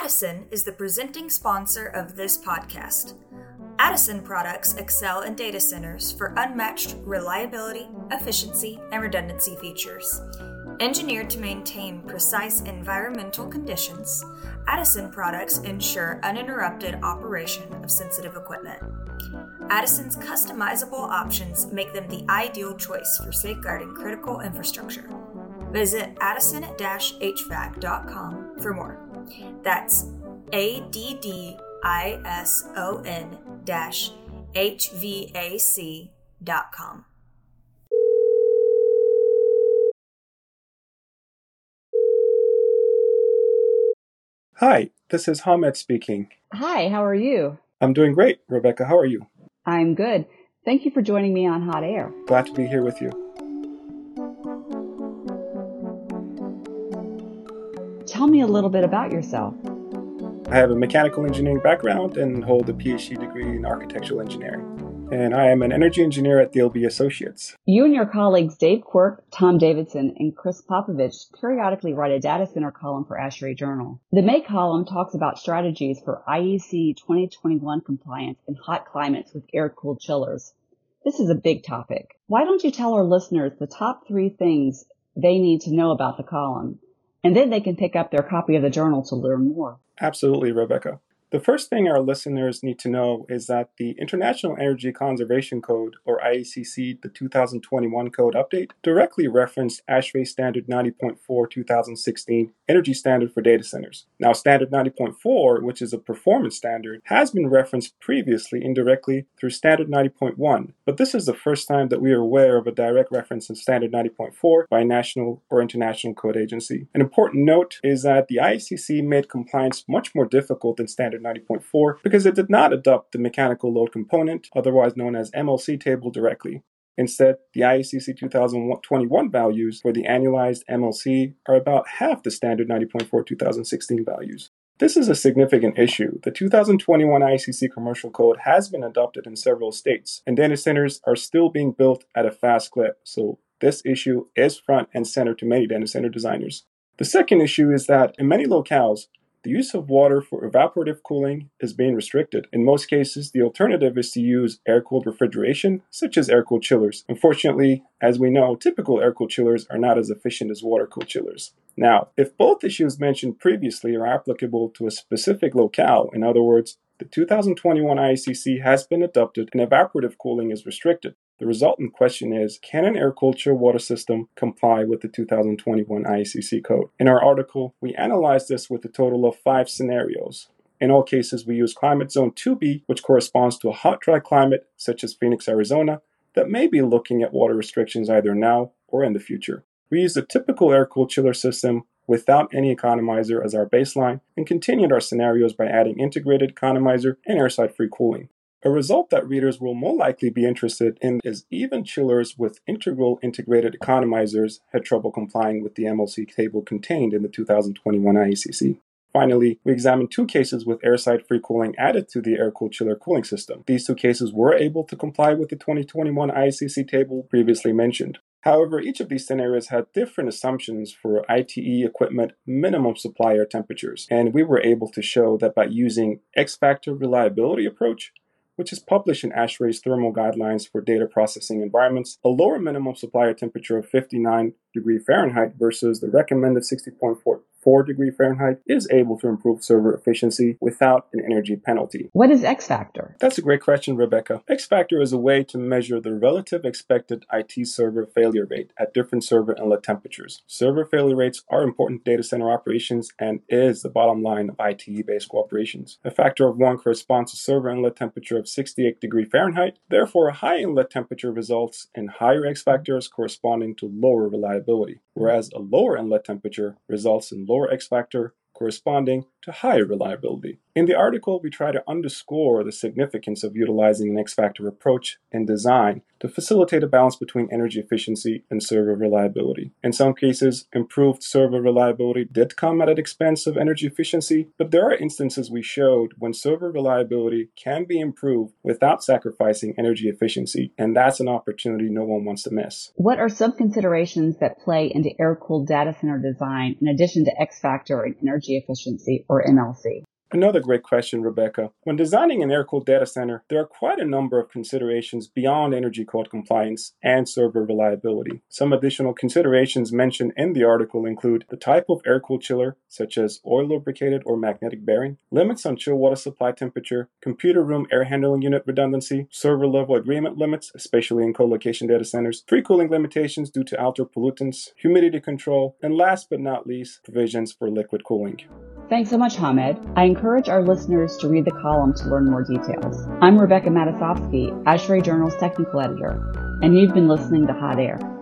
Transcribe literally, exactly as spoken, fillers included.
Addison is the presenting sponsor of this podcast. Addison products excel in data centers for unmatched reliability, efficiency, and redundancy features. Engineered to maintain precise environmental conditions, Addison products ensure uninterrupted operation of sensitive equipment. Addison's customizable options make them the ideal choice for safeguarding critical infrastructure. Visit addison dash h v a c dot com for more. That's A D D I S O N dash H V A C dot com. Hi, this is Hamed speaking. Hi, how are you? I'm doing great. Rebecca, how are you? I'm good. Thank you for joining me on Hot Air. Glad to be here with you. Tell me a little bit about yourself. I have a mechanical engineering background and hold a P H D degree in architectural engineering. And I am an energy engineer at D L B Associates. You and your colleagues Dave Quirk, Tom Davidson, and Chris Popovich periodically write a data center column for ASHRAE Journal. The May column talks about strategies for I E C twenty twenty-one compliance in hot climates with air-cooled chillers. This is a big topic. Why don't you tell our listeners the top three things they need to know about the column? And then they can pick up their copy of the journal to learn more. Absolutely, Rebecca. The first thing our listeners need to know is that the International Energy Conservation Code, or I E C C, the two thousand twenty-one code update, directly referenced ASHRAE Standard ninety point four two thousand sixteen Energy Standard for Data Centers. Now, Standard ninety point four, which is a performance standard, has been referenced previously indirectly through Standard ninety point one, but this is the first time that we are aware of a direct reference in Standard ninety point four by a national or international code agency. An important note is that the I E C C made compliance much more difficult than Standard ninety point four because it did not adopt the mechanical load component, otherwise known as M L C table, directly. Instead, the I E C C two thousand twenty-one values for the annualized M L C are about half the Standard ninety point four two thousand sixteen values. This is a significant issue. The two thousand twenty-one I E C C Commercial Code has been adopted in several states, and data centers are still being built at a fast clip, so this issue is front and center to many data center designers. The second issue is that in many locales, the use of water for evaporative cooling is being restricted. In most cases, the alternative is to use air-cooled refrigeration, such as air-cooled chillers. Unfortunately, as we know, typical air-cooled chillers are not as efficient as water-cooled chillers. Now, if both issues mentioned previously are applicable to a specific locale, in other words, the two thousand twenty-one I E C C has been adopted and evaporative cooling is restricted, the resultant question is, can an air-cooled chill water system comply with the two thousand twenty-one I E C C code? In our article, we analyzed this with a total of five scenarios. In all cases, we use Climate Zone two B, which corresponds to a hot, dry climate, such as Phoenix, Arizona, that may be looking at water restrictions either now or in the future. We used a typical air-cooled chiller system without any economizer as our baseline and continued our scenarios by adding integrated economizer and airside-free cooling. A result that readers will more likely be interested in is even chillers with integral integrated economizers had trouble complying with the M L C table contained in the two thousand twenty-one I E C C. Finally, we examined two cases with airside-free cooling added to the air-cooled chiller cooling system. These two cases were able to comply with the twenty twenty-one I E C C table previously mentioned. However, each of these scenarios had different assumptions for I T E equipment minimum supply air temperatures, and we were able to show that by using X-Factor reliability approach, which is published in ASHRAE's thermal guidelines for data processing environments, a lower minimum supply air temperature of fifty-nine degrees Fahrenheit versus the recommended sixty point four degrees Fahrenheit is able to improve server efficiency without an energy penalty. What is X-Factor? That's a great question, Rebecca. X-Factor is a way to measure the relative expected I T server failure rate at different server inlet temperatures. Server failure rates are important data center operations and is the bottom line of I T E-based cooperations. A factor of one corresponds to server inlet temperature of sixty-eight degrees Fahrenheit. Therefore, a high inlet temperature results in higher X-factors corresponding to lower reliability, whereas a lower inlet temperature results in lower X-factor corresponding to higher reliability. In the article, we try to underscore the significance of utilizing an X-factor approach and design to facilitate a balance between energy efficiency and server reliability. In some cases, improved server reliability did come at an expense of energy efficiency, but there are instances we showed when server reliability can be improved without sacrificing energy efficiency, and that's an opportunity no one wants to miss. What are some considerations that play into air-cooled data center design in addition to X-factor and energy energy efficiency, or M L C? Another great question, Rebecca. When designing an air-cooled data center, there are quite a number of considerations beyond energy code compliance and server reliability. Some additional considerations mentioned in the article include the type of air-cooled chiller, such as oil lubricated or magnetic bearing, limits on chill water supply temperature, computer room air handling unit redundancy, server level agreement limits, especially in co-location data centers, free cooling limitations due to outdoor pollutants, humidity control, and last but not least, provisions for liquid cooling. Thanks so much, Hamed. I encourage our listeners to read the column to learn more details. I'm Rebecca Matasovsky, ASHRAE Journal's technical editor, and you've been listening to Hot Air.